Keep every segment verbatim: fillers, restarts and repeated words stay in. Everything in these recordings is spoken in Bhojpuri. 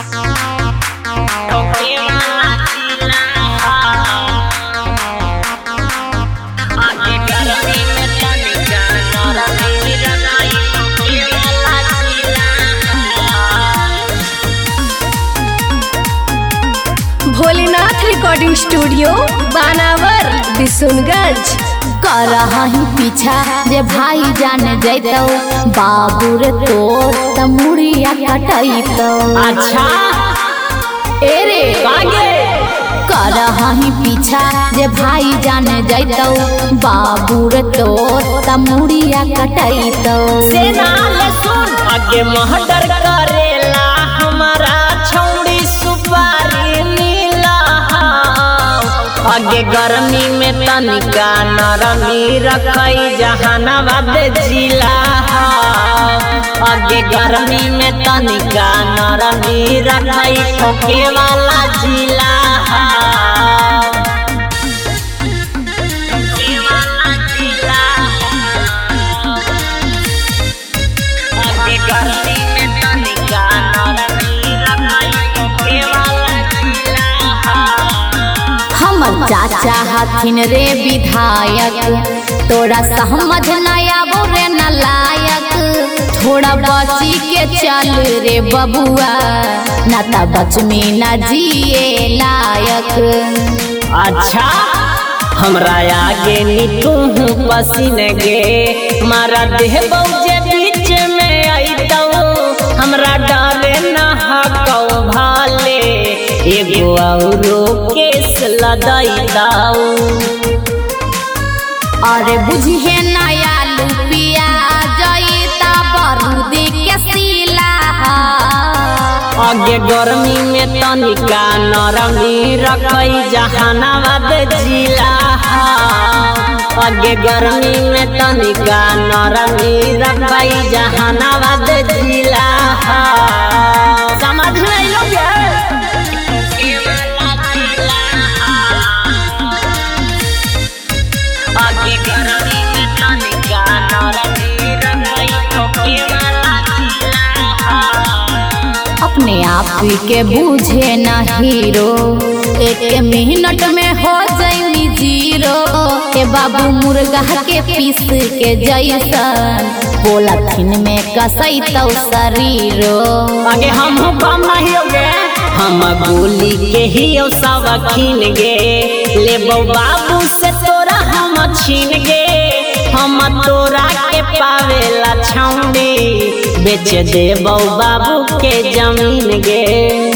Bholenath recording studio Banawar Bishunganj. कर ही पीछा जे भाई जान जैतो बाबू रे तोर त मुड़िया कटैतो। अच्छा ए रे आगे कर ही पीछा जे भाई जान जैतो बाबू रे तोर त मुड़िया कटैतो। सेना ले सुन आगे महडर करेला हमारा छौड़ी सुपारी नीला। आगे गर्मी में तनिका नरमी रखई जहानाबाद जिला। आगे गर्मी में तनिका नरमी रखई ठोके वाला जिला। आगे गर्मी में तनिका नरमी रखई ठोके वाला जिला। हमर चाचा हथिन रे विधायक तोरा समझ न आबो रे न लायक। थोड़ा बची के चल रे बबुआ न त बचमी न जिए लायक। अच्छा हमरा आगे नी तू पसीन गे मारा देह बौजे बीच में आईतौ। हमरा डाले न हकौ भाले एगो औरो केस लदैतौ। अरे बुझे नया लुपिया जईता बरूदी के सिला। आगे गर्मी में तनिका नरमी रखई जहानाबाद जिला। आगे गर्मी में तनिका नरमी रखई जहानाबाद जिला। समझ नहीं लोगे आगे गर्मी में तनिका नरमी रखई ठोके वाला जिला। अपने आप के बूझे न हीरो एक मिनट में हो जाई जीरो। ए बाबू मुर्गा के पीस के जैसन पोलाथिन में कसैतौ शरीरो। आगे हम कम नहीं होगे हम गोली के ही सब खीन गे लेबो बाबू से तोरा हम छीन गे। हम तोरा के पावेला छौड़ी बेच देबो बाबू के जमीन गे।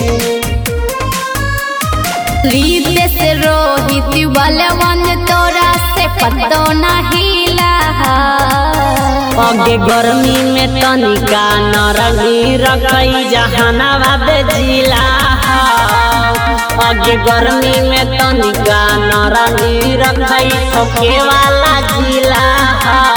रीते से रोहित बलवंत तोरा से पतो नहीं लहा। आगे गर्मी में तनिका नरमी रखई जहानाबाद जिला। आगे गर्मी में तनिका नरमी रखई ठोके वाला जिला।